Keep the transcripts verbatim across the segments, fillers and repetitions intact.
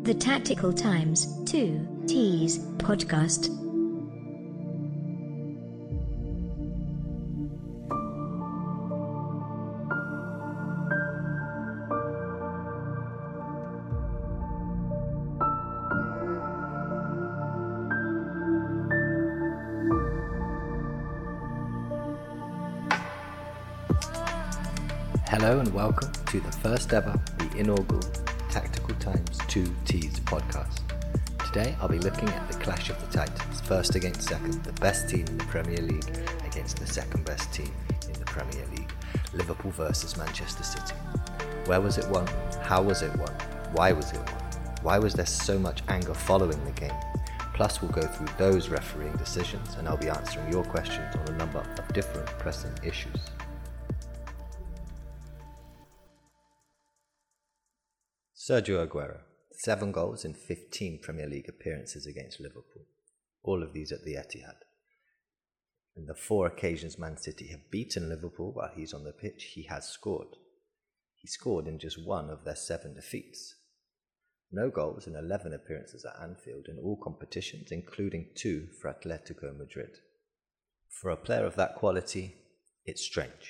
The Tactical Times two T's podcast. Hello and welcome to the first ever, the inaugural Tactical Times two T's podcast. Today I'll be looking at the clash of the Titans, first against second, the best team in the Premier League against the second best team in the Premier League, Liverpool versus Manchester City. Where was it won? How was it won? Why was it won? Why was there so much anger following the game? Plus we'll go through those refereeing decisions and I'll be answering your questions on a number of different pressing issues. Sergio Aguero, seven goals in fifteen Premier League appearances against Liverpool, all of these at the Etihad. In the four occasions Man City have beaten Liverpool while he's on the pitch, he has scored. He scored in just one of their seven defeats. No goals in eleven appearances at Anfield in all competitions, including two for Atletico Madrid. For a player of that quality, it's strange.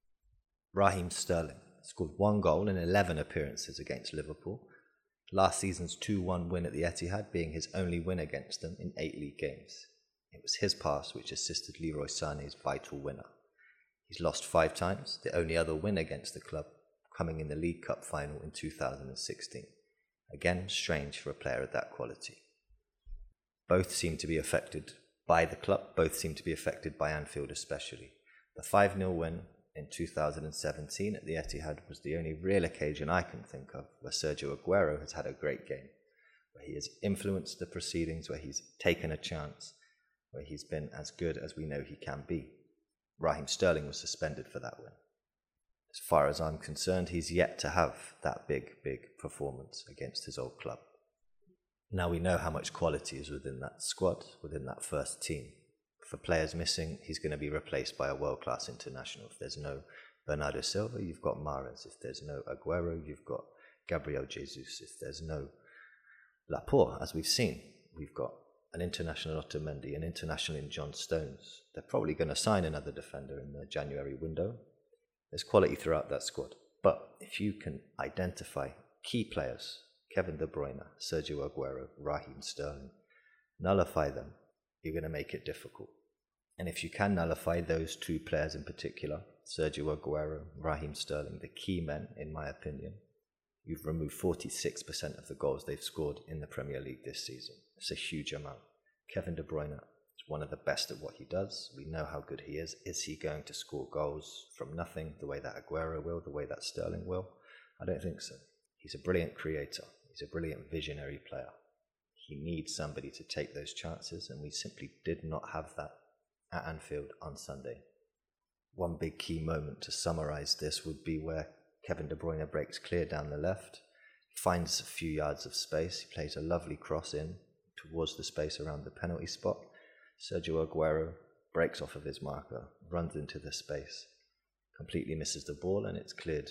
Raheem Sterling scored one goal in eleven appearances against Liverpool, last season's two one win at the Etihad being his only win against them in eight league games. It was his pass which assisted Leroy Sané's vital winner. He's lost five times, the only other win against the club coming in the League Cup final in two thousand sixteen. Again, strange for a player of that quality. Both seem to be affected by the club, both seem to be affected by Anfield especially. The five nil win in two thousand seventeen at the Etihad was the only real occasion I can think of where Sergio Aguero has had a great game, where he has influenced the proceedings, where he's taken a chance, where he's been as good as we know he can be. Raheem Sterling was suspended for that win. As far as I'm concerned, he's yet to have that big, big performance against his old club. Now we know how much quality is within that squad, within that first team. For players missing, he's going to be replaced by a world-class international. If there's no Bernardo Silva, you've got Mahrez. If there's no Aguero, you've got Gabriel Jesus. If there's no Laporte, as we've seen, we've got an international Otamendi, an international in John Stones. They're probably going to sign another defender in the January window. There's quality throughout that squad. But if you can identify key players, Kevin De Bruyne, Sergio Aguero, Raheem Sterling, nullify them, you're going to make it difficult. And if you can nullify those two players in particular, Sergio Aguero, Raheem Sterling, the key men, in my opinion, you've removed forty-six percent of the goals they've scored in the Premier League this season. It's a huge amount. Kevin De Bruyne is one of the best at what he does. We know how good he is. Is he going to score goals from nothing the way that Aguero will, the way that Sterling will? I don't think so. He's a brilliant creator. He's a brilliant visionary player. He needs somebody to take those chances, and we simply did not have that at Anfield on Sunday. One big key moment to summarise this would be where Kevin De Bruyne breaks clear down the left, finds a few yards of space, he plays a lovely cross in towards the space around the penalty spot. Sergio Aguero breaks off of his marker, runs into the space, completely misses the ball, and it's cleared.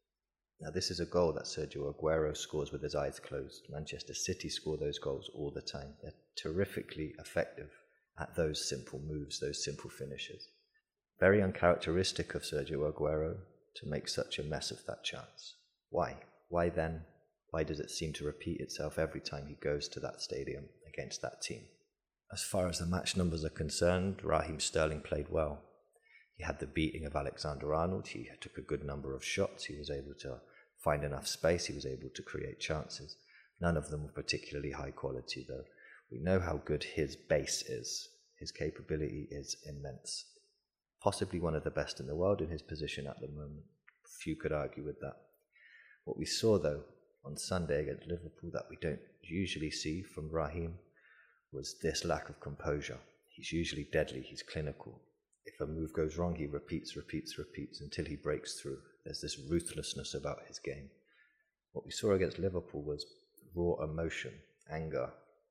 Now this is a goal that Sergio Aguero scores with his eyes closed. Manchester City score those goals all the time. They're terrifically effective at those simple moves, those simple finishes. Very uncharacteristic of Sergio Aguero to make such a mess of that chance. Why? Why then? Why does it seem to repeat itself every time he goes to that stadium against that team? As far as the match numbers are concerned, Raheem Sterling played well. He had the beating of Alexander-Arnold. He took a good number of shots. He was able to find enough space. He was able to create chances. None of them were particularly high quality, though. We know how good his base is. His capability is immense. Possibly one of the best in the world in his position at the moment. Few could argue with that. What we saw, though, on Sunday against Liverpool that we don't usually see from Raheem was this lack of composure. He's usually deadly. He's clinical. If a move goes wrong, he repeats, repeats, repeats until he breaks through. There's this ruthlessness about his game. What we saw against Liverpool was raw emotion, anger,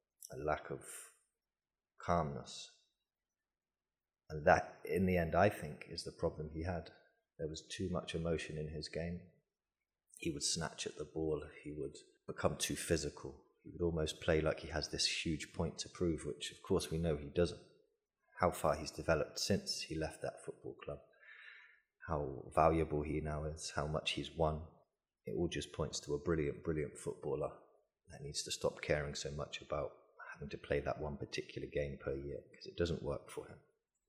a lack of calmness. And that, in the end, I think, is the problem he had. There was too much emotion in his game. He would snatch at the ball. He would become too physical. He would almost play like he has this huge point to prove, which of course we know he doesn't. How far he's developed since he left that football club, how valuable he now is, how much he's won, it all just points to a brilliant, brilliant footballer that needs to stop caring so much about having to play that one particular game per year, because it doesn't work for him.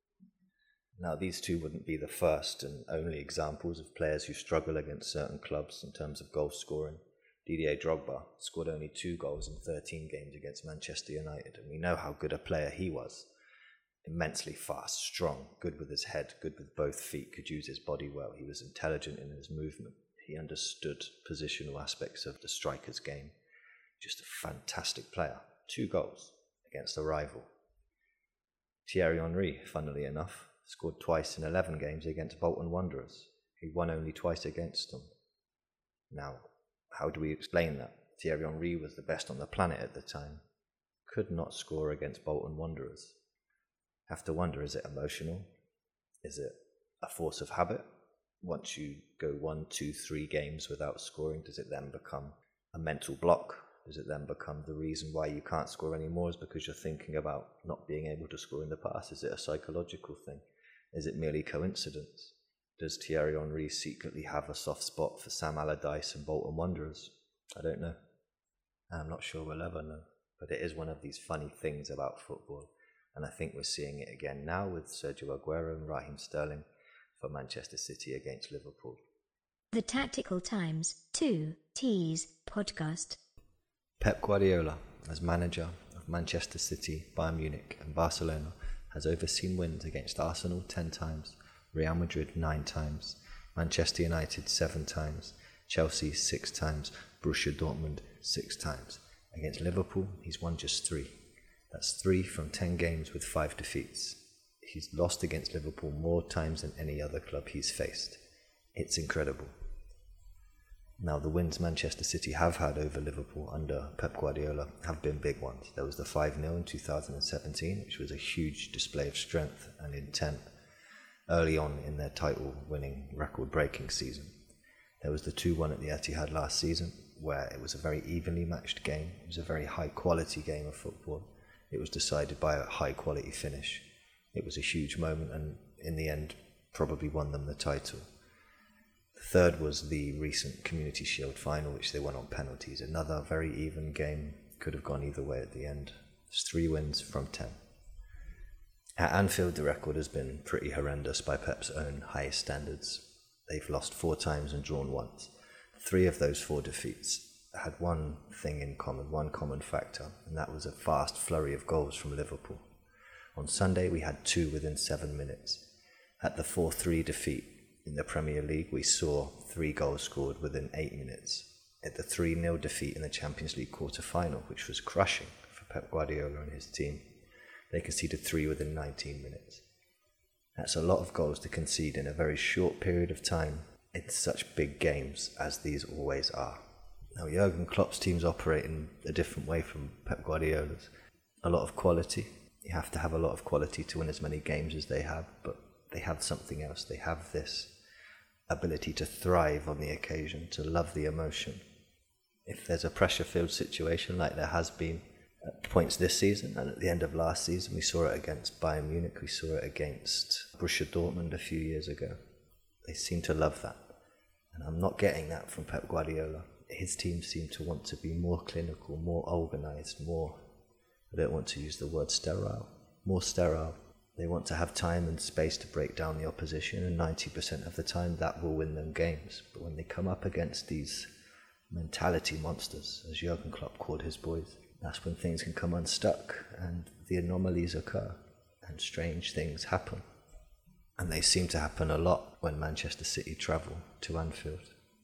Now, these two wouldn't be the first and only examples of players who struggle against certain clubs in terms of goal scoring. Didier Drogba scored only two goals in thirteen games against Manchester United, and we know how good a player he was. Immensely fast, strong, good with his head, good with both feet, could use his body well. He was intelligent in his movement. He understood positional aspects of the striker's game. Just a fantastic player. Two goals against a rival. Thierry Henry, funnily enough, scored twice in eleven games against Bolton Wanderers. He won only twice against them. Now, how do we explain that? Thierry Henry was the best on the planet at the time. Could not score against Bolton Wanderers. Have to wonder, is it emotional? Is it a force of habit? Once you go one, two, three games without scoring, does it then become a mental block? Does it then become the reason why you can't score anymore is because you're thinking about not being able to score in the past? Is it a psychological thing? Is it merely coincidence? Does Thierry Henry secretly have a soft spot for Sam Allardyce and Bolton Wanderers? I don't know. I'm not sure we'll ever know. But it is one of these funny things about football. And I think we're seeing it again now with Sergio Aguero and Raheem Sterling for Manchester City against Liverpool. The Tactical Times two T's podcast. Pep Guardiola, as manager of Manchester City, Bayern Munich and Barcelona, has overseen wins against Arsenal ten times, Real Madrid nine times, Manchester United seven times, Chelsea six times, Borussia Dortmund six times. Against Liverpool, he's won just three. That's three from ten games with five defeats. He's lost against Liverpool more times than any other club he's faced. It's incredible. Now, the wins Manchester City have had over Liverpool under Pep Guardiola have been big ones. There was the five nil in two thousand seventeen, which was a huge display of strength and intent early on in their title-winning, record-breaking season. There was the two one at the Etihad last season, where it was a very evenly matched game. It was a very high-quality game of football. It was decided by a high-quality finish. It was a huge moment and, in the end, probably won them the title. The third was the recent Community Shield final, which they won on penalties. Another very even game, could have gone either way at the end. It's three wins from ten. At Anfield, the record has been pretty horrendous by Pep's own highest standards. They've lost four times and drawn once. Three of those four defeats had one thing in common, one common factor, and that was a fast flurry of goals from Liverpool. On Sunday, we had two within seven minutes. At the four three defeat in the Premier League, we saw three goals scored within eight minutes. At the three nil defeat in the Champions League quarter-final, which was crushing for Pep Guardiola and his team, they conceded three within nineteen minutes. That's a lot of goals to concede in a very short period of time in such big games as these always are. Now, Jurgen Klopp's teams operate in a different way from Pep Guardiola's. A lot of quality. You have to have a lot of quality to win as many games as they have, but they have something else. They have this ability to thrive on the occasion, to love the emotion. If there's a pressure-filled situation like there has been at points this season and at the end of last season, we saw it against Bayern Munich, we saw it against Borussia Dortmund a few years ago. They seem to love that. And I'm not getting that from Pep Guardiola. His teams seem to want to be more clinical, more organised, more, I don't want to use the word sterile, more sterile. They want to have time and space to break down the opposition, and ninety percent of the time that will win them games. But when they come up against these mentality monsters, as Jurgen Klopp called his boys, that's when things can come unstuck and the anomalies occur and strange things happen. And they seem to happen a lot when Manchester City travel to Anfield.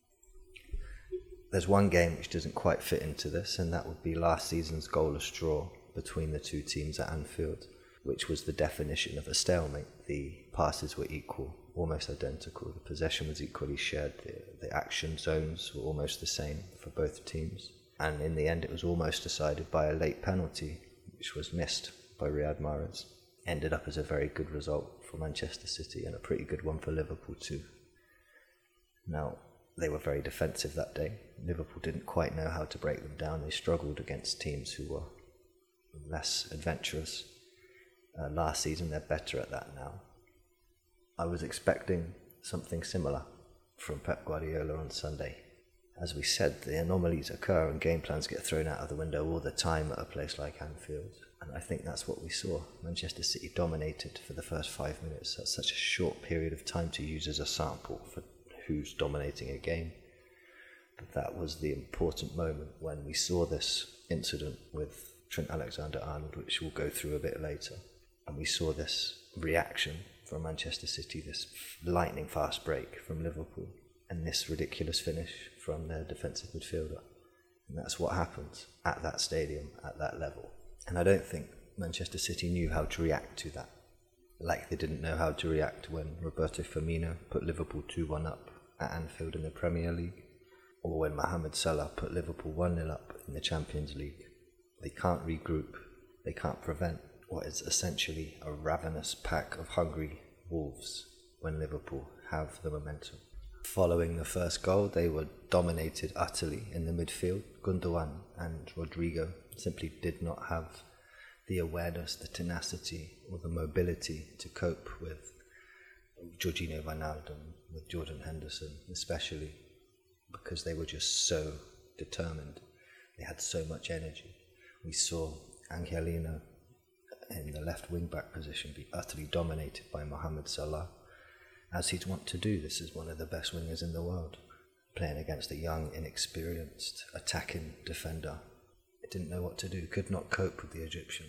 There's one game which doesn't quite fit into this, and that would be last season's goalless draw between the two teams at Anfield, which was the definition of a stalemate. The passes were equal, almost identical. The possession was equally shared. The, the action zones were almost the same for both teams. And in the end, it was almost decided by a late penalty, which was missed by Riyad Mahrez. Ended up as a very good result for Manchester City and a pretty good one for Liverpool too. Now, they were very defensive that day. Liverpool didn't quite know how to break them down. They struggled against teams who were less adventurous. Uh, last season, they're better at that now. I was expecting something similar from Pep Guardiola on Sunday. As we said, the anomalies occur and game plans get thrown out of the window all the time at a place like Anfield. And I think that's what we saw. Manchester City dominated for the first five minutes. That's such a short period of time to use as a sample for who's dominating a game. But that was the important moment when we saw this incident with Trent Alexander-Arnold, which we'll go through a bit later. And we saw this reaction from Manchester City, this lightning fast break from Liverpool, and this ridiculous finish from their defensive midfielder. And that's what happens at that stadium, at that level. And I don't think Manchester City knew how to react to that. Like they didn't know how to react when Roberto Firmino put Liverpool two one up at Anfield in the Premier League, or when Mohamed Salah put Liverpool one nil up in the Champions League. They can't regroup. They can't prevent what is essentially a ravenous pack of hungry wolves when Liverpool have the momentum. Following the first goal, they were dominated utterly in the midfield. Gundogan and Rodrigo simply did not have the awareness, the tenacity, or the mobility to cope with Jorginho Wijnaldum, with Jordan Henderson, especially because they were just so determined. They had so much energy. We saw Angelino in the left wing-back position be utterly dominated by Mohamed Salah, as he'd want to do. This is one of the best wingers in the world, playing against a young, inexperienced, attacking defender. He didn't know what to do, could not cope with the Egyptian.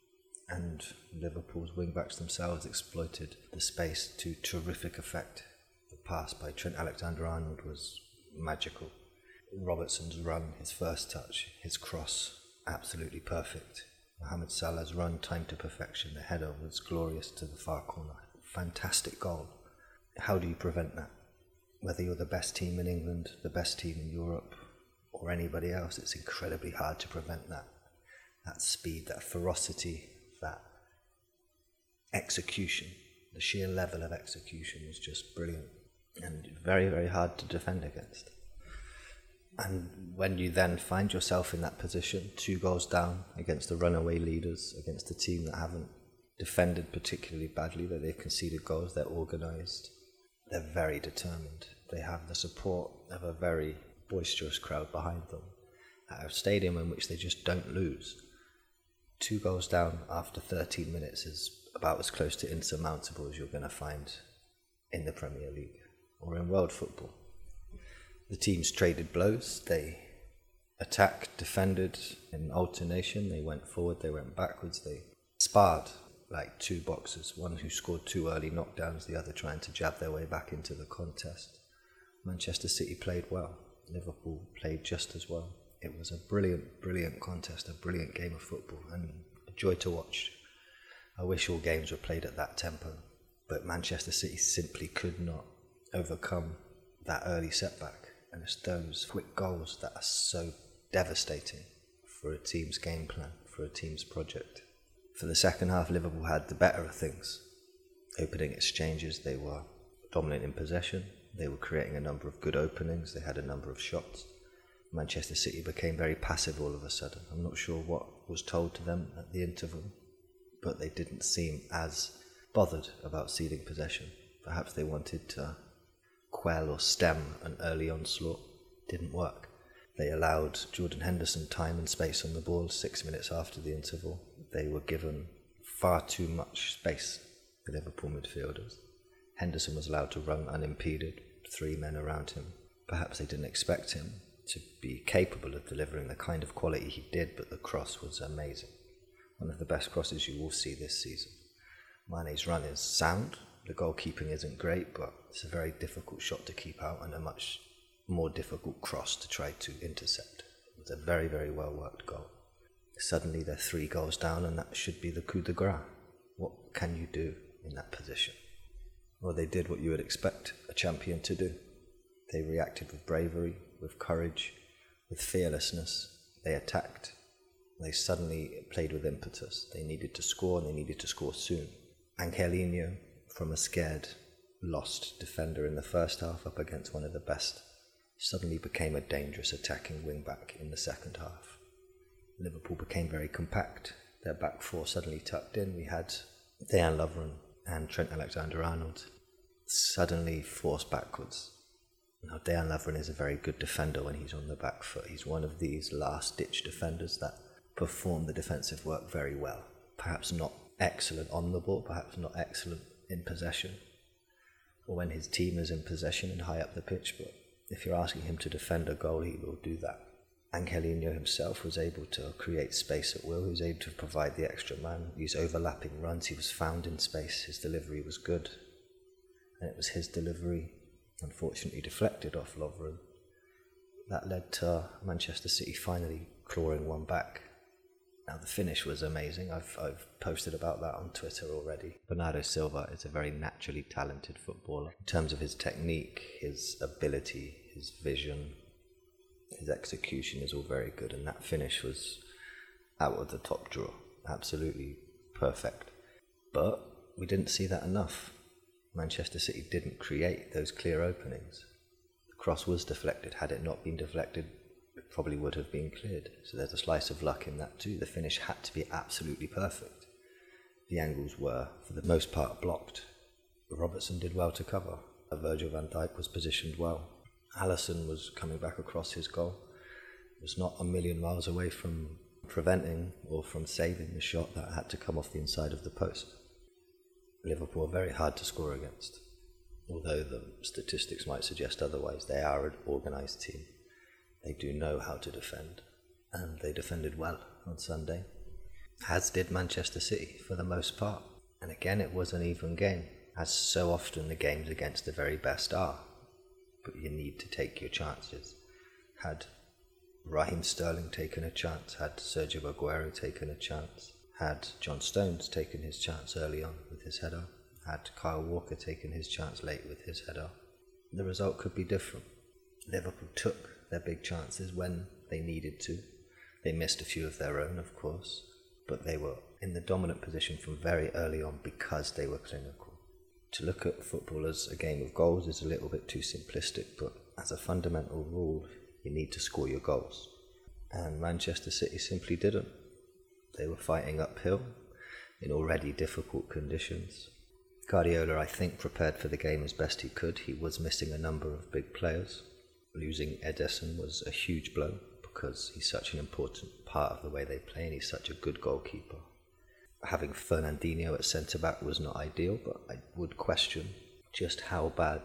And Liverpool's wing-backs themselves exploited the space to terrific effect. The pass by Trent Alexander-Arnold was magical. Robertson's run, his first touch, his cross, absolutely perfect. Mohamed Salah's run, timed to perfection. The header was glorious to the far corner. Fantastic goal. How do you prevent that? Whether you're the best team in England, the best team in Europe, or anybody else, it's incredibly hard to prevent that. That speed, that ferocity, that execution, the sheer level of execution is just brilliant and very, very hard to defend against. And when you then find yourself in that position, two goals down against the runaway leaders, against a team that haven't defended particularly badly, that they've conceded goals, they're organised, they're very determined. They have the support of a very boisterous crowd behind them at a stadium in which they just don't lose. Two goals down after thirteen minutes is about as close to insurmountable as you're going to find in the Premier League or in world football. The teams traded blows. They attacked, defended in alternation. They went forward, they went backwards. They sparred like two boxers, one who scored two early knockdowns, the other trying to jab their way back into the contest. Manchester City played well. Liverpool played just as well. It was a brilliant, brilliant contest, a brilliant game of football, and a joy to watch. I wish all games were played at that tempo, but Manchester City simply could not overcome that early setback. And it's those quick goals that are so devastating for a team's game plan, for a team's project. For the second half, Liverpool had the better of things. Opening exchanges, they were dominant in possession. They were creating a number of good openings. They had a number of shots. Manchester City became very passive all of a sudden. I'm not sure what was told to them at the interval, but they didn't seem as bothered about ceding possession. Perhaps they wanted to quell or stem an early onslaught. Didn't work. They allowed Jordan Henderson time and space on the ball six minutes after the interval. They were given far too much space, the Liverpool midfielders. Henderson was allowed to run unimpeded, three men around him. Perhaps they didn't expect him to be capable of delivering the kind of quality he did, but the cross was amazing. One of the best crosses you will see this season. Mane's run is sound. The goalkeeping isn't great, but it's a very difficult shot to keep out and a much more difficult cross to try to intercept. It was a very, very well worked goal. Suddenly they're three goals down, and that should be the coup de grace. What can you do in that position? Well, they did what you would expect a champion to do. They reacted with bravery, with courage, with fearlessness. They attacked. They suddenly played with impetus. They needed to score, and they needed to score soon. Angelino, from a scared, lost defender in the first half up against one of the best suddenly became a dangerous attacking wing-back in the second half. Liverpool became very compact. Their back four suddenly tucked in. We had Dejan Lovren and Trent Alexander-Arnold suddenly forced backwards. Now, Dejan Lovren is a very good defender when he's on the back foot. He's one of these last-ditch defenders that perform the defensive work very well. Perhaps not excellent on the ball, perhaps not excellent in possession, or when his team is in possession and high up the pitch, but if you're asking him to defend a goal, he will do that. Angelino himself was able to create space at will. He was able to provide the extra man, these overlapping runs. He was found in space. His delivery was good. And it was his delivery, unfortunately deflected off Lovren, that led to Manchester City finally clawing one back. Now, the finish was amazing. I've, I've posted about that on Twitter already. Bernardo Silva is a very naturally talented footballer. In terms of his technique, his ability, his vision, his execution is all very good, and that finish was out of the top drawer. Absolutely perfect. But we didn't see that enough. Manchester City didn't create those clear openings. The cross was deflected. Had it not been deflected, it probably would have been cleared. So there's a slice of luck in that too. The finish had to be absolutely perfect. The angles were, for the most part, blocked. Robertson did well to cover. Virgil van Dijk was positioned well. Alisson was coming back across his goal. Was not a million miles away from preventing or from saving the shot that had to come off the inside of the post. Liverpool are very hard to score against. Although the statistics might suggest otherwise, they are an organised team. They do know how to defend, and they defended well on Sunday, as did Manchester City for the most part. And again, it was an even game, as so often the games against the very best are. But you need to take your chances. Had Raheem Sterling taken a chance, had Sergio Aguero taken a chance, had John Stones taken his chance early on with his header, had Kyle Walker taken his chance late with his header, the result could be different. Liverpool took their big chances when they needed to. They missed a few of their own, of course, but they were in the dominant position from very early on because they were clinical. To look at football as a game of goals is a little bit too simplistic, but as a fundamental rule, you need to score your goals. And Manchester City simply didn't. They were fighting uphill in already difficult conditions. Guardiola, I think, prepared for the game as best he could. He was missing a number of big players. Losing Ederson was a huge blow because he's such an important part of the way they play and he's such a good goalkeeper. Having Fernandinho at centre-back was not ideal, but I would question just how bad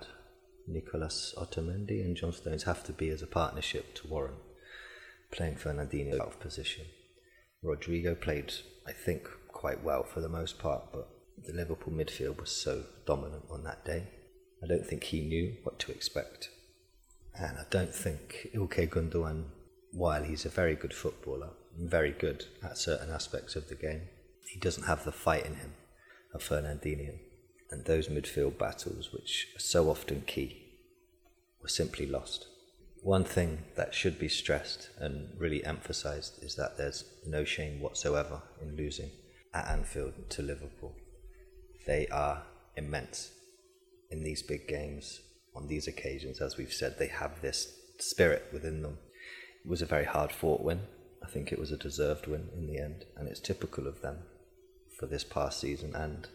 Nicolas Otamendi and John Stones have to be as a partnership to warrant playing Fernandinho out of position. Rodrigo played, I think, quite well for the most part, but the Liverpool midfield was so dominant on that day. I don't think he knew what to expect. And I don't think Ilkay Gundogan, while he's a very good footballer, very good at certain aspects of the game, he doesn't have the fight in him of Fernandinho. And those midfield battles, which are so often key, were simply lost. One thing that should be stressed and really emphasised is that there's no shame whatsoever in losing at Anfield to Liverpool. They are immense in these big games. On these occasions, as we've said, they have this spirit within them. It was a very hard-fought win. I think it was a deserved win in the end, and it's typical of them for this past season and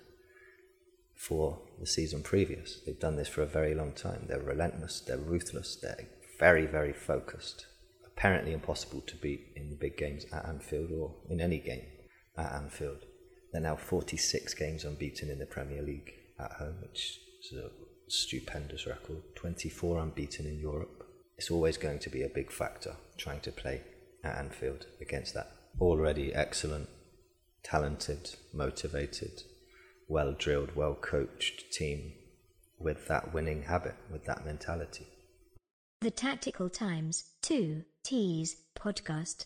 for the season previous. They've done this for a very long time. They're relentless, they're ruthless, they're very, very focused. Apparently impossible to beat in the big games at Anfield or in any game at Anfield. They're now forty-six games unbeaten in the Premier League at home, which is a stupendous record. twenty-four unbeaten in Europe. It's always going to be a big factor trying to play at Anfield against that already excellent, talented, motivated, well-drilled, well-coached team with that winning habit, with that mentality. The Tactical Times two T's podcast.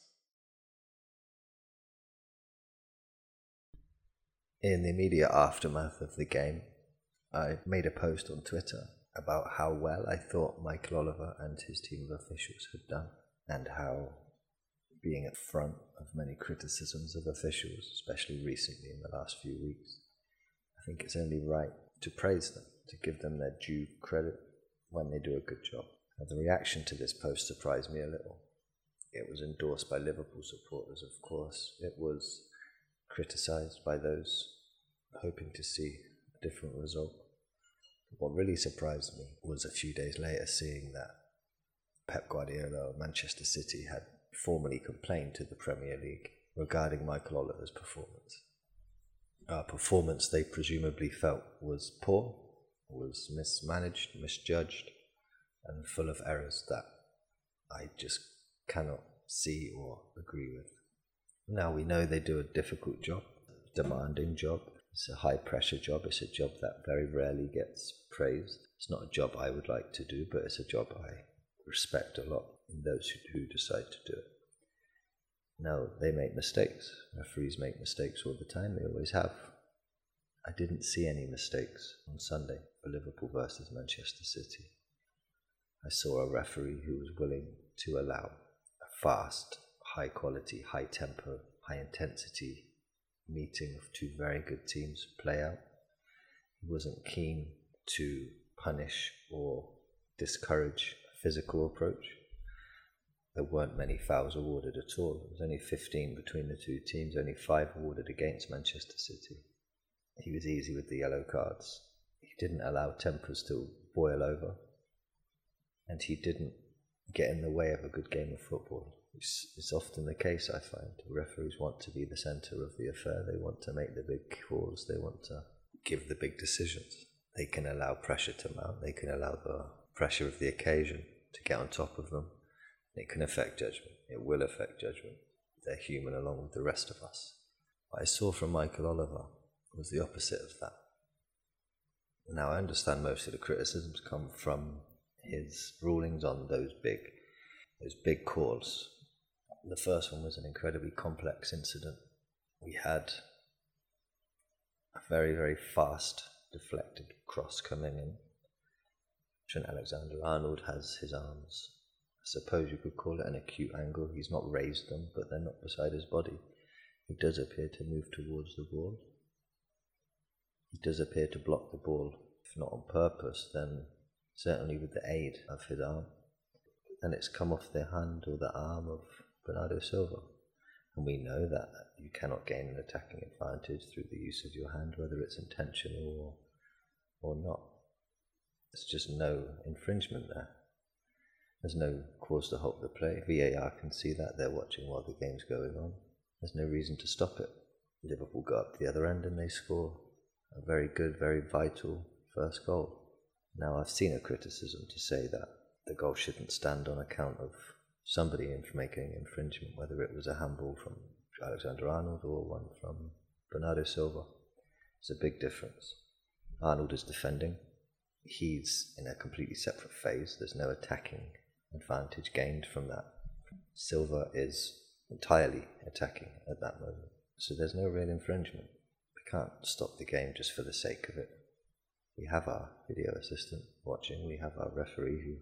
In the immediate aftermath of the game, I made a post on Twitter about how well I thought Michael Oliver and his team of officials had done, and how, being at front of many criticisms of officials, especially recently in the last few weeks, I think it's only right to praise them, to give them their due credit when they do a good job. And the reaction to this post surprised me a little. It was endorsed by Liverpool supporters, of course. It was criticised by those hoping to see a different result. What really surprised me was a few days later seeing that Pep Guardiola of Manchester City had formally complained to the Premier League regarding Michael Oliver's performance. A performance they presumably felt was poor, was mismanaged, misjudged, and full of errors that I just cannot see or agree with. Now we know they do a difficult job, demanding job. It's a high pressure job. It's a job that very rarely gets praised. It's not a job I would like to do, but it's a job I respect a lot in those who do decide to do it. Now, they make mistakes. Referees make mistakes all the time. They always have. I didn't see any mistakes on Sunday for Liverpool versus Manchester City. I saw a referee who was willing to allow a fast, high quality, high tempo, high intensity meeting of two very good teams play out. He wasn't keen to punish or discourage a physical approach. There weren't many fouls awarded at all. There was only fifteen between the two teams, only five awarded against Manchester City. He was easy with the yellow cards. He didn't allow tempers to boil over, and he didn't get in the way of a good game of football. It's, it's often the case, I find. Referees want to be the centre of the affair. They want to make the big calls. They want to give the big decisions. They can allow pressure to mount. They can allow the pressure of the occasion to get on top of them. It can affect judgment. It will affect judgment. They're human along with the rest of us. What I saw from Michael Oliver was the opposite of that. Now, I understand most of the criticisms come from his rulings on those big, those big calls. The first one was an incredibly complex incident. We had a very, very fast deflected cross coming in. Trent Alexander-Arnold has his arms, I suppose you could call it an acute angle. He's not raised them, but they're not beside his body. He does appear to move towards the ball. He does appear to block the ball, if not on purpose, then certainly with the aid of his arm. And it's come off the hand or the arm of Bernardo Silva. And we know that you cannot gain an attacking advantage through the use of your hand, whether it's intentional or, or not. There's just no infringement there. There's no cause to halt the play. V A R can see that. They're watching while the game's going on. There's no reason to stop it. Liverpool go up the other end and they score a very good, very vital first goal. Now, I've seen a criticism to say that the goal shouldn't stand on account of somebody in making infringement, whether it was a handball from Alexander-Arnold or one from Bernardo Silva. It's a big difference. Arnold is defending. He's in a completely separate phase. There's no attacking advantage gained from that. Silva is entirely attacking at that moment. So there's no real infringement. We can't stop the game just for the sake of it. We have our video assistant watching. We have our referee who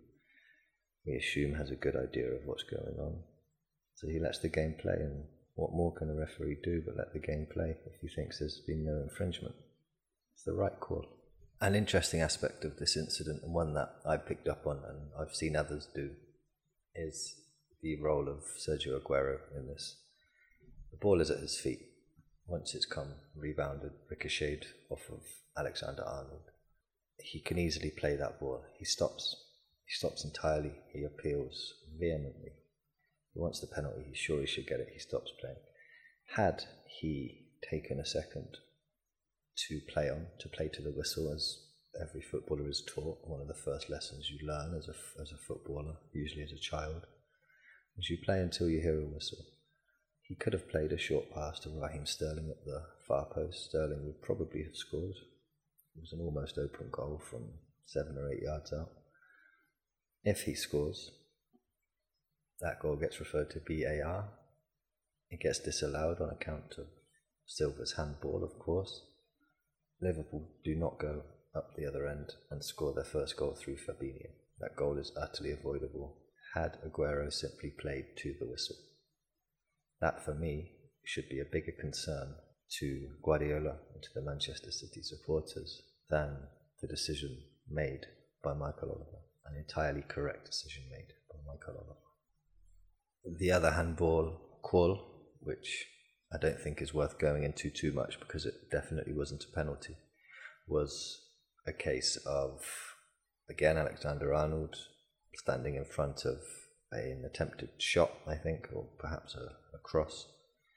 we assume has a good idea of what's going on. So he lets the game play, and what more can a referee do but let the game play if he thinks there's been no infringement? It's the right call. An interesting aspect of this incident, and one that I picked up on and I've seen others do, is the role of Sergio Aguero in this. The ball is at his feet. Once it's come, rebounded, ricocheted off of Alexander-Arnold, he can easily play that ball. He stops. He stops entirely. He appeals vehemently. He wants the penalty. He's sure he should get it. He stops playing. Had he taken a second to play on, to play to the whistle, as every footballer is taught, one of the first lessons you learn as a, as a footballer, usually as a child, is you play until you hear a whistle. He could have played a short pass to Raheem Sterling at the far post. Sterling would probably have scored. It was an almost open goal from seven or eight yards out. If he scores, that goal gets referred to V A R. It gets disallowed on account of Silva's handball, of course. Liverpool do not go up the other end and score their first goal through Fabinho. That goal is utterly avoidable had Aguero simply played to the whistle. That, for me, should be a bigger concern to Guardiola and to the Manchester City supporters than the decision made by Michael Oliver. an entirely correct decision made by Michael Oliver. The other handball call, which I don't think is worth going into too much because it definitely wasn't a penalty, was a case of, again, Alexander Arnold standing in front of an attempted shot, I think, or perhaps a, a cross.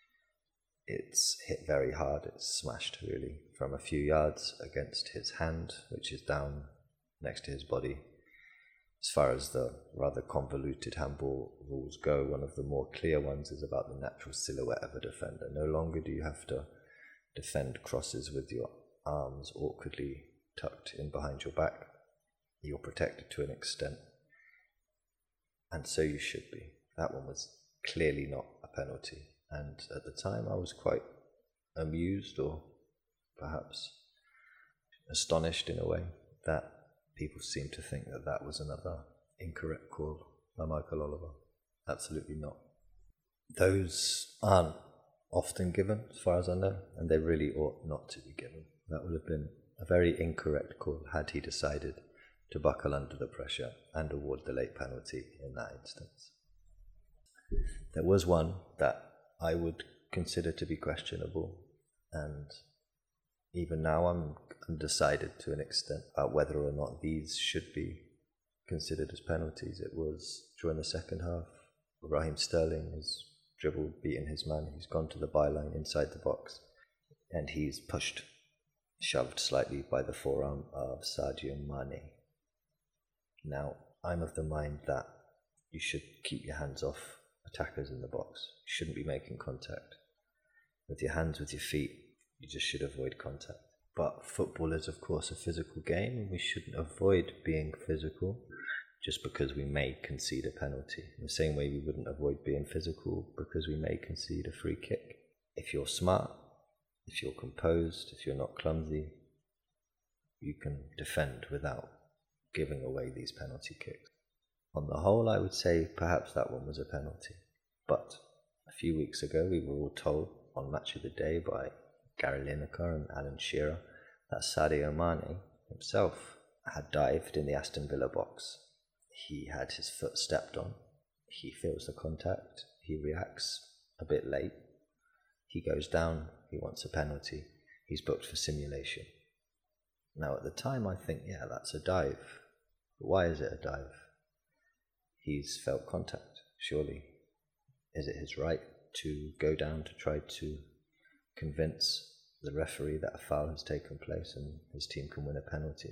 It's hit very hard, it's smashed really from a few yards against his hand, which is down next to his body. As far as the rather convoluted handball rules go, one of the more clear ones is about the natural silhouette of a defender. No longer do you have to defend crosses with your arms awkwardly tucked in behind your back. You're protected to an extent, and so you should be. That one was clearly not a penalty, and at the time I was quite amused, or perhaps astonished in a way, that people seem to think that that was another incorrect call by Michael Oliver. Absolutely not. Those aren't often given, as far as I know, and they really ought not to be given. That would have been a very incorrect call had he decided to buckle under the pressure and award the late penalty in that instance. There was one that I would consider to be questionable, and even now I'm undecided to an extent about whether or not these should be considered as penalties. It was during the second half. Raheem Sterling has dribbled, beaten his man, he's gone to the byline inside the box, and he's pushed, shoved slightly by the forearm of Sadio Mane. Now, I'm of the mind that you should keep your hands off attackers in the box. You shouldn't be making contact with your hands, with your feet. You just should avoid contact. But football is, of course, a physical game, and we shouldn't avoid being physical just because we may concede a penalty. In the same way we wouldn't avoid being physical because we may concede a free kick. If you're smart, if you're composed, if you're not clumsy, you can defend without giving away these penalty kicks. On the whole, I would say perhaps that one was a penalty. But a few weeks ago, we were all told on Match of the Day by Gary Lineker and Alan Shearer that Sadio Mane himself had dived in the Aston Villa box. He had his foot stepped on. He feels the contact. He reacts a bit late. He goes down. He wants a penalty. He's booked for simulation. Now, at the time, I think, yeah, that's a dive. But why is it a dive? He's felt contact, surely. Is it his right to go down to try to convince the referee that a foul has taken place and his team can win a penalty?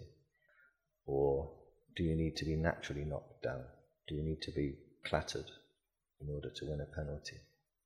Or do you need to be naturally knocked down? Do you need to be clattered in order to win a penalty?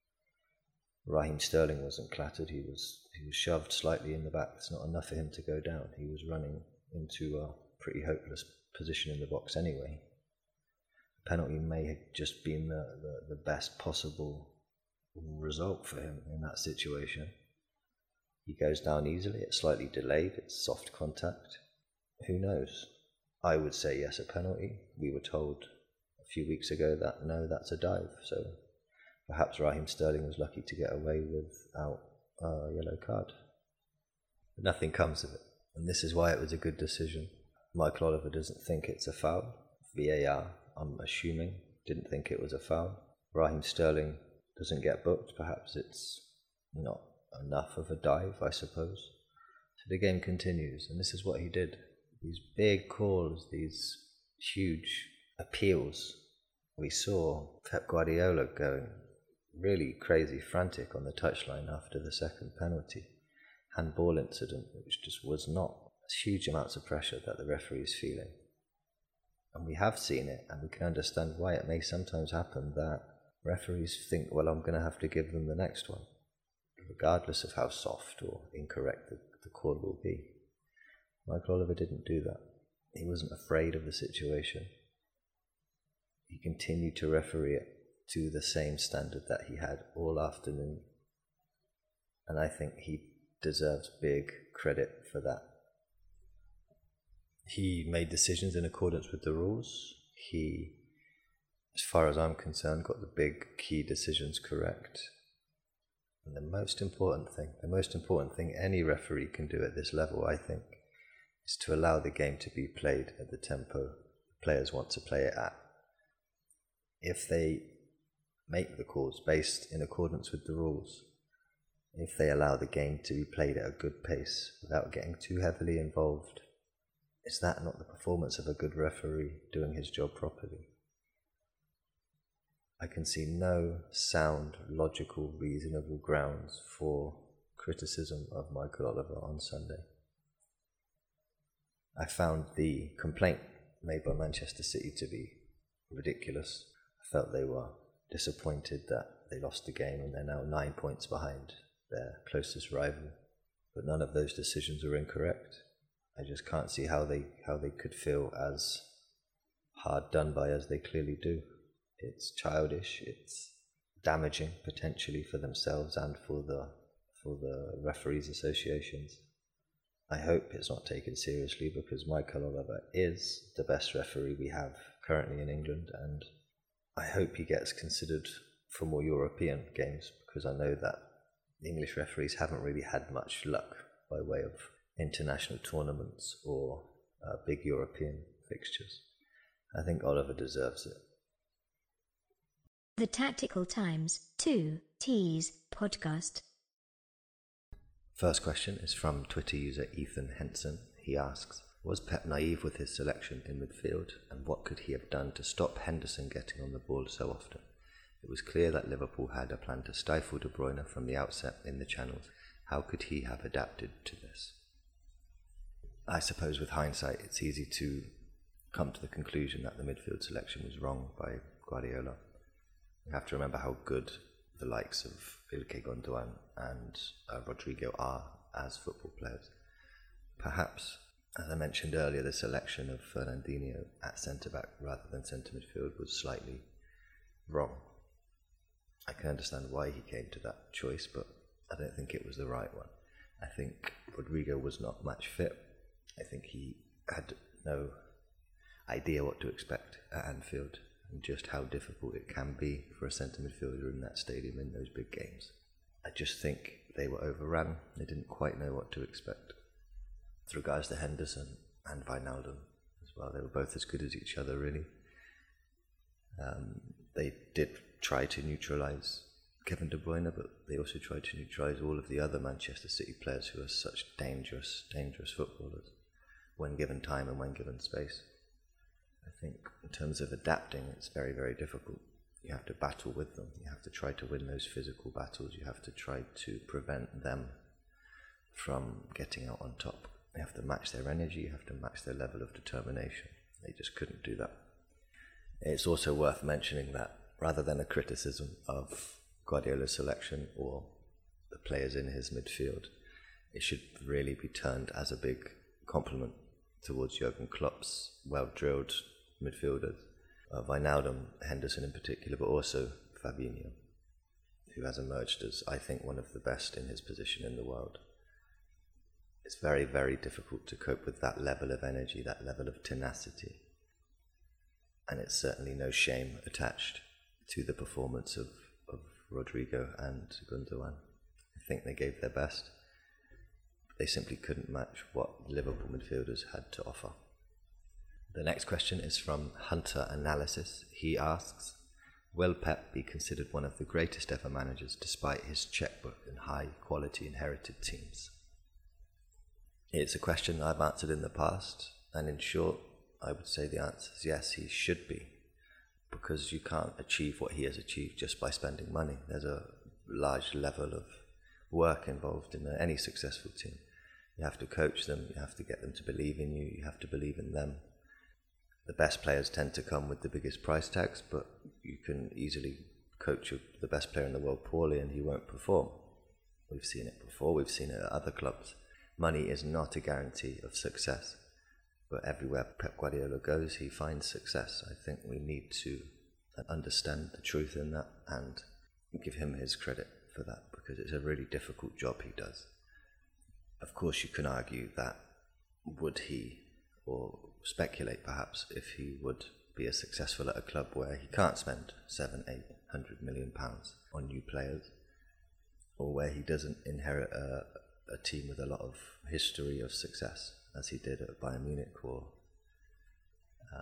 Raheem Sterling wasn't clattered, he was he was shoved slightly in the back. It's not enough for him to go down. He was running into a pretty hopeless position in the box anyway. The penalty may have just been the, the, the best possible result for him in that situation. He goes down easily, it's slightly delayed, it's soft contact. Who knows? I would say yes, a penalty. We were told a few weeks ago that no, that's a dive. So perhaps Raheem Sterling was lucky to get away without a yellow card. But nothing comes of it. And this is why it was a good decision. Michael Oliver doesn't think it's a foul. V A R, I'm assuming, didn't think it was a foul. Raheem Sterling doesn't get booked. Perhaps it's not enough of a dive, I suppose. So the game continues, and this is what he did. These big calls, these huge appeals. We saw Pep Guardiola going really crazy, frantic on the touchline after the second penalty. Handball incident, which just was not. Huge amounts of pressure that the referee is feeling. And we have seen it, and we can understand why it may sometimes happen that referees think, well, I'm going to have to give them the next one, regardless of how soft or incorrect the, the call will be. Michael Oliver didn't do that. He wasn't afraid of the situation. He continued to referee it to the same standard that he had all afternoon. And I think he deserves big credit for that. He made decisions in accordance with the rules. He, as far as I'm concerned, got the big key decisions correct. And the most important thing, the most important thing any referee can do at this level, I think, is to allow the game to be played at the tempo players want to play it at. If they make the calls based in accordance with the rules, if they allow the game to be played at a good pace without getting too heavily involved, is that not the performance of a good referee doing his job properly? I can see no sound, logical, reasonable grounds for criticism of Michael Oliver on Sunday. I found the complaint made by Manchester City to be ridiculous. I felt they were disappointed that they lost the game and they're now nine points behind their closest rival. But none of those decisions were incorrect. I just can't see how they how they could feel as hard done by as they clearly do. It's childish, it's damaging potentially for themselves and for the for the referees associations. I hope it's not taken seriously, because Michael Oliver is the best referee we have currently in England, and I hope he gets considered for more European games, because I know that English referees haven't really had much luck by way of international tournaments or uh, big European fixtures. I think Oliver deserves it. The Tactical Times two T's podcast. First question is from Twitter user Ethan Henson. He asks, was Pep naive with his selection in midfield, and what could he have done to stop Henderson getting on the ball so often? It was clear that Liverpool had a plan to stifle De Bruyne from the outset in the channels. How could he have adapted to this? I suppose with hindsight it's easy to come to the conclusion that the midfield selection was wrong by Guardiola. We have to remember how good the likes of Ilkay Gundogan and uh, Rodrigo are as football players. Perhaps, as I mentioned earlier, the selection of Fernandinho at centre-back rather than centre midfield was slightly wrong. I can understand why he came to that choice, but I don't think it was the right one. I think Rodrigo was not match fit. I think he had no idea what to expect at Anfield, and just how difficult it can be for a centre midfielder in that stadium in those big games. I just think they were overrun. They didn't quite know what to expect. With regards to Henderson and Wijnaldum as well, they were both as good as each other, really. Um, they did try to neutralise Kevin De Bruyne, but they also tried to neutralise all of the other Manchester City players who are such dangerous, dangerous footballers when given time and when given space. I think in terms of adapting, it's very, very difficult. You have to battle with them. You have to try to win those physical battles. You have to try to prevent them from getting out on top. You have to match their energy. You have to match their level of determination. They just couldn't do that. It's also worth mentioning that rather than a criticism of Guardiola's selection or the players in his midfield, it should really be turned as a big compliment towards Jurgen Klopp's well-drilled midfielders, uh, Wijnaldum, Henderson in particular, but also Fabinho, who has emerged as, I think, one of the best in his position in the world. It's very, very difficult to cope with that level of energy, that level of tenacity. And it's certainly no shame attached to the performance of, of Rodrigo and Gundogan. I think they gave their best. They simply couldn't match what Liverpool midfielders had to offer. The next question is from Hunter Analysis. He asks, will Pep be considered one of the greatest ever managers despite his checkbook and high quality inherited teams? It's a question I've answered in the past, and in short, I would say the answer is yes, he should be, because you can't achieve what he has achieved just by spending money. There's a large level of work involved in any successful team. You have to coach them, you have to get them to believe in you, you have to believe in them. The best players tend to come with the biggest price tags, but you can easily coach the best player in the world poorly and he won't perform. We've seen it before, we've seen it at other clubs. Money is not a guarantee of success, but everywhere Pep Guardiola goes, he finds success. I think we need to understand the truth in that and give him his credit for that, because it's a really difficult job he does. Of course, you can argue that would he, or speculate perhaps, if he would be as successful at a club where he can't spend seven, eight hundred million pounds on new players, or where he doesn't inherit a, a team with a lot of history of success, as he did at Bayern Munich or um,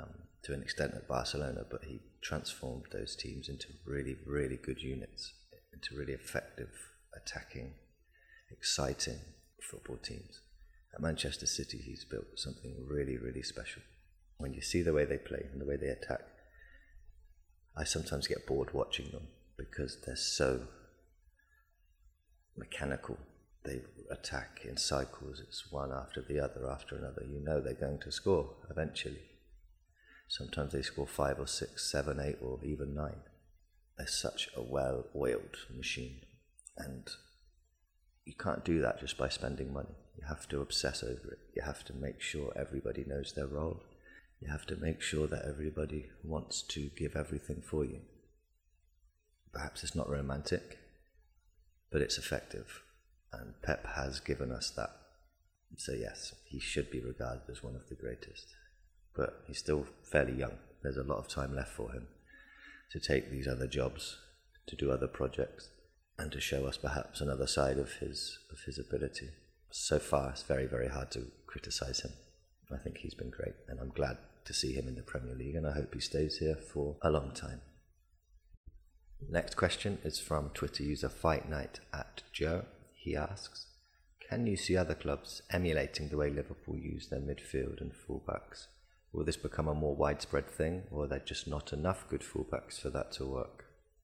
to an extent at Barcelona, but he transformed those teams into really, really good units, into really effective, attacking, exciting football teams. At Manchester City, he's built something really, really special. When you see the way they play and the way they attack, I sometimes get bored watching them because they're so mechanical. They attack in cycles. It's one after the other after another. You know they're going to score eventually. Sometimes they score five or six, seven, eight, or even nine. They're such a well-oiled machine, and you can't do that just by spending money. You have to obsess over it. You have to make sure everybody knows their role. You have to make sure that everybody wants to give everything for you. Perhaps it's not romantic, but it's effective. And Pep has given us that. So yes, he should be regarded as one of the greatest. But he's still fairly young. There's a lot of time left for him to take these other jobs, to do other projects, and to show us perhaps another side of his of his ability. So far, it's very, very hard to criticise him. I think he's been great, and I'm glad to see him in the Premier League, and I hope he stays here for a long time. Next question is from Twitter user Fight Night at Joe. He asks, can you see other clubs emulating the way Liverpool use their midfield and fullbacks? Will this become a more widespread thing, or are there just not enough good fullbacks for that to work?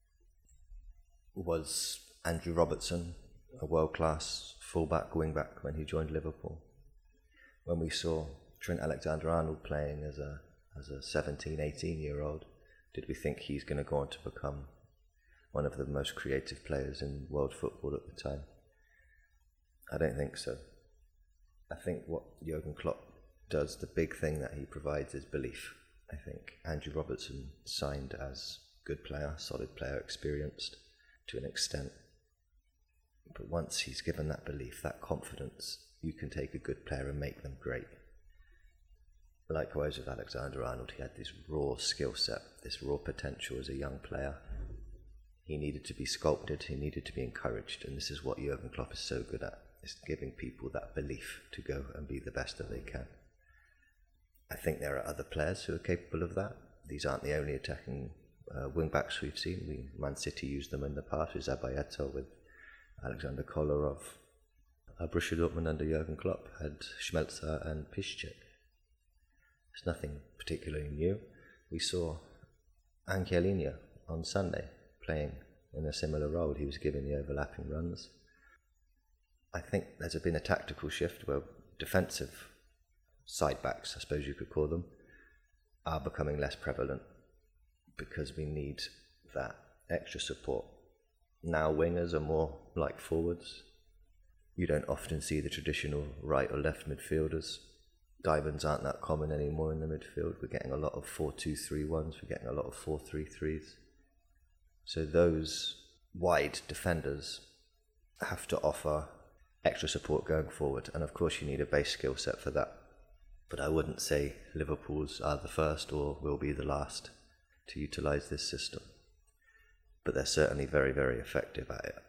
Was Andrew Robertson a world-class fullback, wingback when he joined Liverpool? When we saw Trent Alexander-Arnold playing as a as a seventeen, eighteen-year-old, did we think he's going to go on to become one of the most creative players in world football at the time? I don't think so. I think what Jurgen Klopp does, the big thing that he provides is belief. I think Andrew Robertson signed as good player, solid player, experienced to an extent. But once he's given that belief, that confidence, you can take a good player and make them great. Likewise with Alexander-Arnold, he had this raw skill set, this raw potential as a young player. He needed to be sculpted, he needed to be encouraged, and this is what Jurgen Klopp is so good at, is giving people that belief to go and be the best that they can. I think there are other players who are capable of that. These aren't the only attacking uh, wing-backs we've seen. We, Man City used them in the past with Zabaleta, with Alexander Kolarov. Uh, Borussia Dortmund under Jurgen Klopp had Schmelzer and Piszczek. It's nothing particularly new. We saw Angelino on Sunday playing in a similar role. He was giving the overlapping runs. I think there's been a tactical shift where defensive side backs, I suppose you could call them, are becoming less prevalent because we need that extra support. Now wingers are more like forwards. You don't often see the traditional right or left midfielders. Diamonds aren't that common anymore in the midfield. We're getting a lot of four two three ones, we're getting a lot of four three threes. So those wide defenders have to offer extra support going forward, and of course you need a base skill set for that. But I wouldn't say Liverpool's are the first or will be the last to utilise this system. But they're certainly very, very effective at it.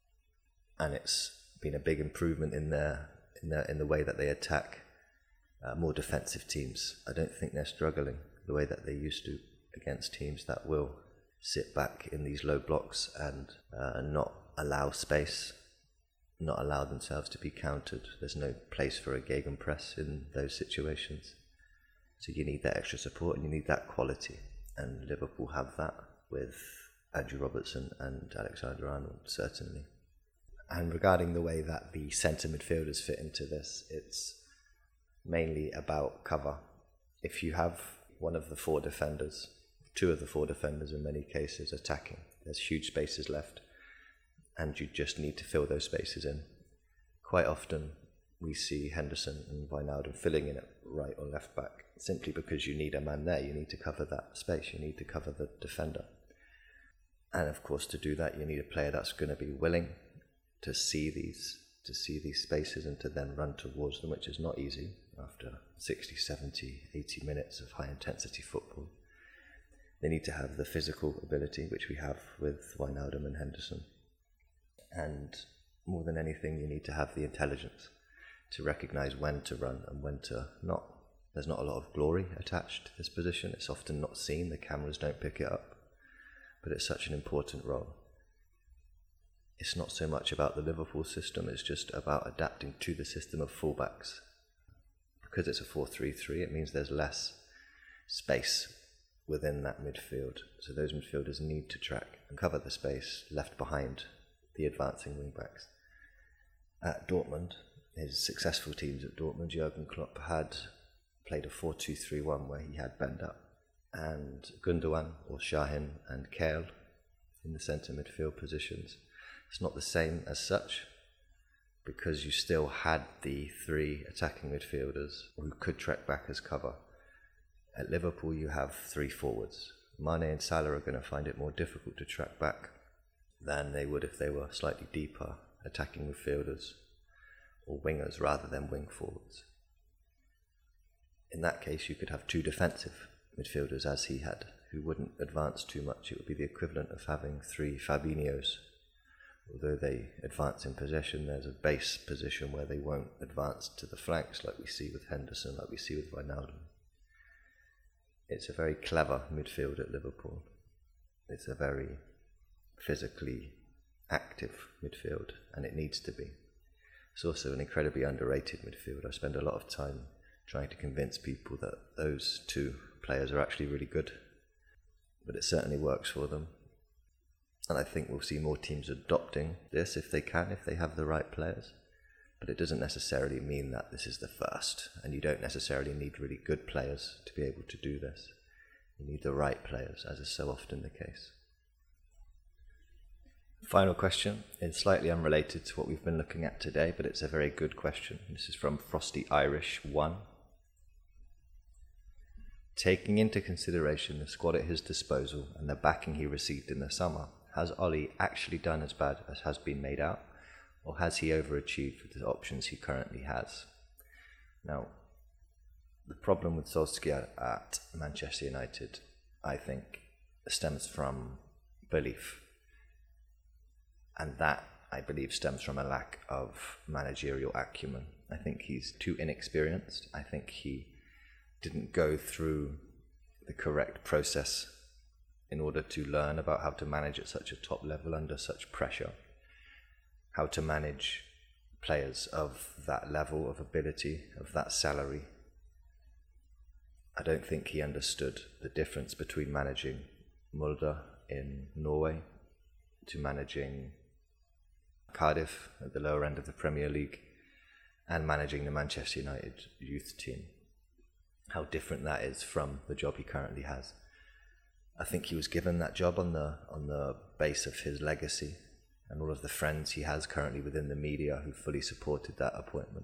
And it's been a big improvement in their in their, in the way that they attack uh, more defensive teams. I don't think they're struggling the way that they used to against teams that will sit back in these low blocks and uh, not allow space, not allow themselves to be countered. There's no place for a gegenpress in those situations. So you need that extra support and you need that quality. And Liverpool have that with Andrew Robertson and Alexander-Arnold, certainly. And regarding the way that the centre midfielders fit into this, it's mainly about cover. If you have one of the four defenders, two of the four defenders in many cases attacking, there's huge spaces left, and you just need to fill those spaces in. Quite often we see Henderson and Wijnaldum filling in at right or left back, simply because you need a man there, you need to cover that space, you need to cover the defender. And of course to do that you need a player that's going to be willing to see these to see these spaces and to then run towards them, which is not easy after sixty, seventy, eighty minutes of high intensity football. They need to have the physical ability, which we have with Wijnaldum and Henderson. And more than anything, you need to have the intelligence to recognise when to run and when to not. There's not a lot of glory attached to this position. It's often not seen. The cameras don't pick it up. But it's such an important role. It's not so much about the Liverpool system, it's just about adapting to the system of fullbacks. Because it's a four three three, it means there's less space within that midfield. So those midfielders need to track and cover the space left behind the advancing wing-backs. At Dortmund, his successful teams at Dortmund, Jurgen Klopp had played a four two three one where he had Benda and Gundogan or Şahin and Kale in the centre midfield positions. It's not the same as such because you still had the three attacking midfielders who could track back as cover. At Liverpool you have three forwards. Mane and Salah are going to find it more difficult to track back than they would if they were slightly deeper attacking midfielders or wingers rather than wing forwards. In that case you could have two defensive midfielders as he had, who wouldn't advance too much. It would be the equivalent of having three Fabinhos. Although they advance in possession, there's a base position where they won't advance to the flanks like we see with Henderson, like we see with Wijnaldum. It's a very clever midfield at Liverpool. It's a very physically active midfield, and it needs to be. It's also an incredibly underrated midfield. I spend a lot of time trying to convince people that those two players are actually really good, but it certainly works for them. And I think we'll see more teams adopting this if they can, if they have the right players. But it doesn't necessarily mean that this is the first, and you don't necessarily need really good players to be able to do this. You need the right players, as is so often the case. Final question is slightly unrelated to what we've been looking at today, but it's a very good question. This is from Frosty Irish one. Taking into consideration the squad at his disposal and the backing he received in the summer, has Ollie actually done as bad as has been made out, or has he overachieved with the options he currently has? Now, the problem with Solskjaer at Manchester United, I think, stems from belief. And that, I believe, stems from a lack of managerial acumen. I think he's too inexperienced. I think he didn't go through the correct process in order to learn about how to manage at such a top level under such pressure, how to manage players of that level of ability, of that salary. I don't think he understood the difference between managing Mulder in Norway to managing Cardiff at the lower end of the Premier League and managing the Manchester United youth team. How different that is from the job he currently has. I think he was given that job on the on the base of his legacy and all of the friends he has currently within the media who fully supported that appointment.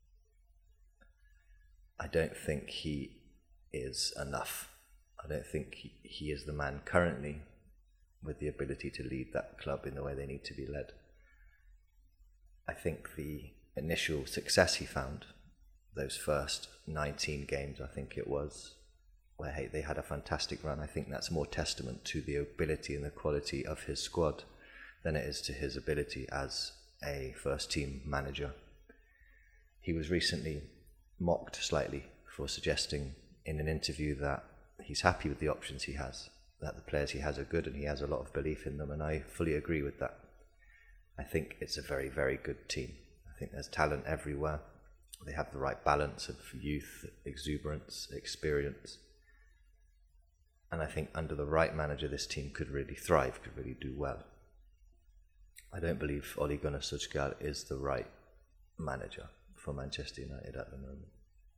I don't think he is enough. I don't think he, he is the man currently with the ability to lead that club in the way they need to be led. I think the initial success he found, those first nineteen games, I think it was, where hey, they had a fantastic run. I think that's more testament to the ability and the quality of his squad than it is to his ability as a first team manager. He was recently mocked slightly for suggesting in an interview that he's happy with the options he has, that the players he has are good and he has a lot of belief in them, and I fully agree with that. I think it's a very, very good team. I think there's talent everywhere. They have the right balance of youth, exuberance, experience. And I think under the right manager, this team could really thrive, could really do well. I don't believe Ole Gunnar Solskjaer is the right manager for Manchester United at the moment.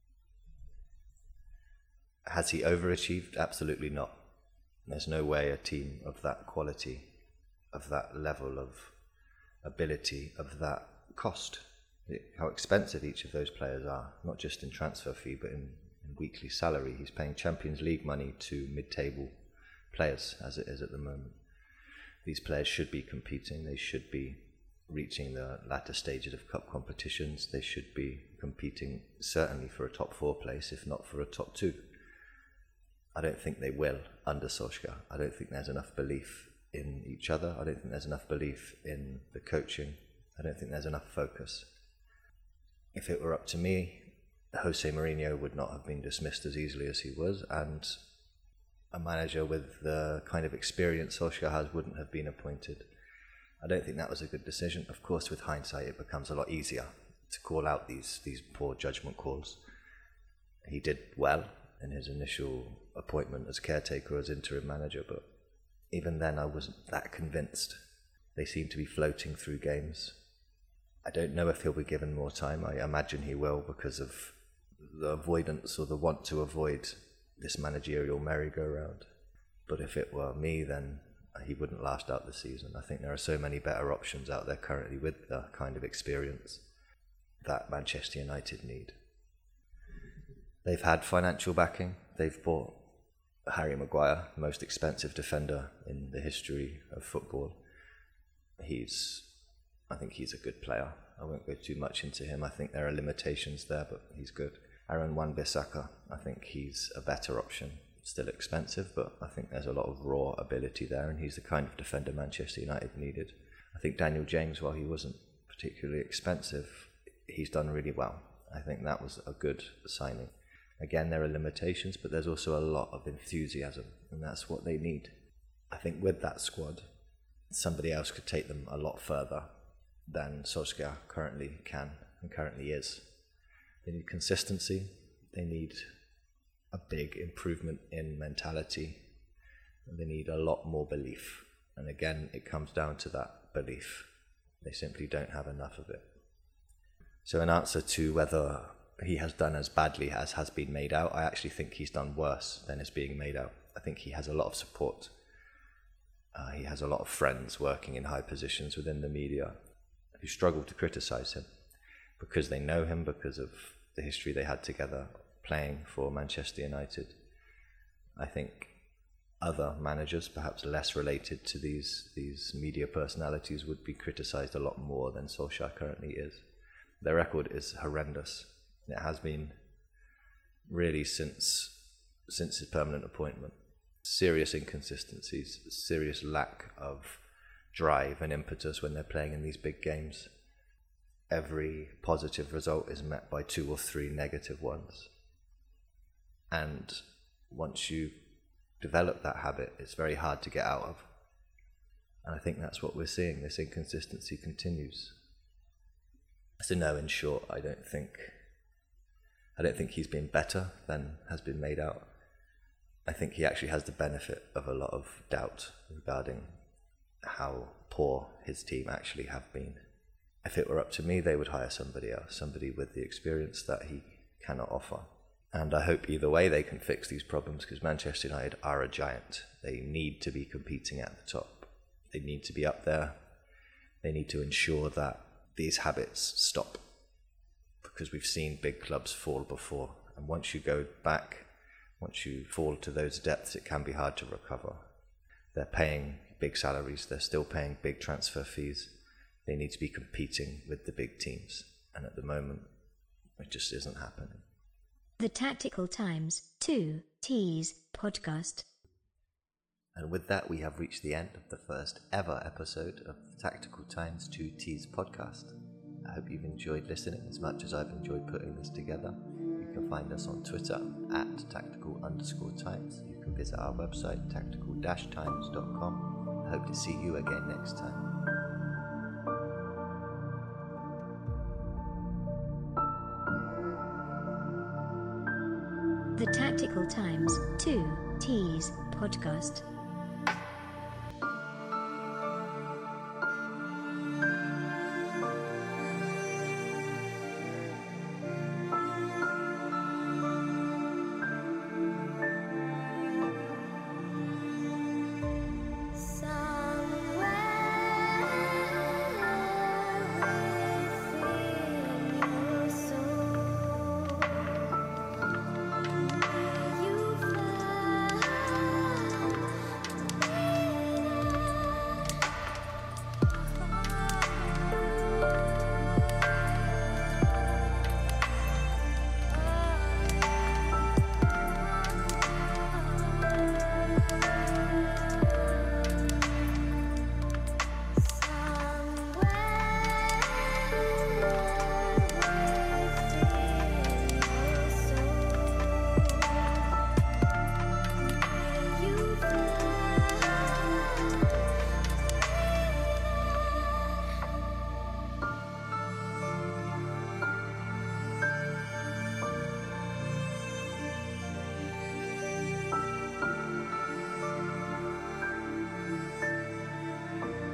Has he overachieved? Absolutely not. There's no way a team of that quality, of that level of ability, of that cost, how expensive each of those players are, not just in transfer fee, but in, in weekly salary. He's paying Champions League money to mid-table players, as it is at the moment. These players should be competing. They should be reaching the latter stages of cup competitions. They should be competing certainly for a top four place, if not for a top two. I don't think they will under Solskjaer. I don't think there's enough belief in each other. I don't think there's enough belief in the coaching. I don't think there's enough focus. If it were up to me, Jose Mourinho would not have been dismissed as easily as he was, and a manager with the kind of experience Solskjaer has wouldn't have been appointed. I don't think that was a good decision. Of course, with hindsight, it becomes a lot easier to call out these, these poor judgment calls. He did well in his initial appointment as caretaker, as interim manager, but even then I wasn't that convinced. They seem to be floating through games. I don't know if he'll be given more time. I imagine he will, because of the avoidance or the want to avoid this managerial merry-go-round. But if it were me, then he wouldn't last out the season. I think there are so many better options out there currently with the kind of experience that Manchester United need. They've had financial backing. They've bought Harry Maguire, the most expensive defender in the history of football. He's, I think he's a good player. I won't go too much into him. I think there are limitations there, but he's good. Aaron Wan-Bissaka, I think he's a better option. Still expensive, but I think there's a lot of raw ability there, and he's the kind of defender Manchester United needed. I think Daniel James, while he wasn't particularly expensive, he's done really well. I think that was a good signing. Again, there are limitations, but there's also a lot of enthusiasm, and that's what they need. I think with that squad, somebody else could take them a lot further than Solskjaer currently can and currently is. They need consistency. They need a big improvement in mentality. And they need a lot more belief. And again, it comes down to that belief. They simply don't have enough of it. So in answer to whether he has done as badly as has been made out, I actually think he's done worse than is being made out. I think he has a lot of support. Uh, he has a lot of friends working in high positions within the media who struggle to criticise him because they know him, because of the history they had together playing for Manchester United. I think other managers, perhaps less related to these, these media personalities, would be criticised a lot more than Solskjaer currently is. Their record is horrendous. It has been really since since his permanent appointment. Serious inconsistencies, serious lack of drive and impetus when they're playing in these big games. Every positive result is met by two or three negative ones. And once you develop that habit, it's very hard to get out of. And I think that's what we're seeing. This inconsistency continues. So no, in short, I don't think I don't think he's been better than has been made out. I think he actually has the benefit of a lot of doubt regarding how poor his team actually have been. If it were up to me, they would hire somebody else, somebody with the experience that he cannot offer. And I hope either way they can fix these problems, because Manchester United are a giant. They need to be competing at the top. They need to be up there. They need to ensure that these habits stop, because we've seen big clubs fall before. And once you go back, once you fall to those depths, it can be hard to recover. They're paying big salaries. They're still paying big transfer fees. They need to be competing with the big teams. And at the moment, it just isn't happening. The Tactical Times two T's podcast. And with that, we have reached the end of the first ever episode of the Tactical Times two T's podcast. I hope you've enjoyed listening as much as I've enjoyed putting this together. You can find us on Twitter at tactical underscore times. You can visit our website, tactical dash times dot com. I hope to see you again next time. The Tactical Times two T's podcast.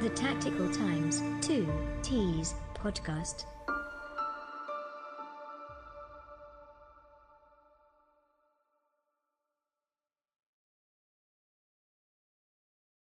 The Tactical Times two T's podcast.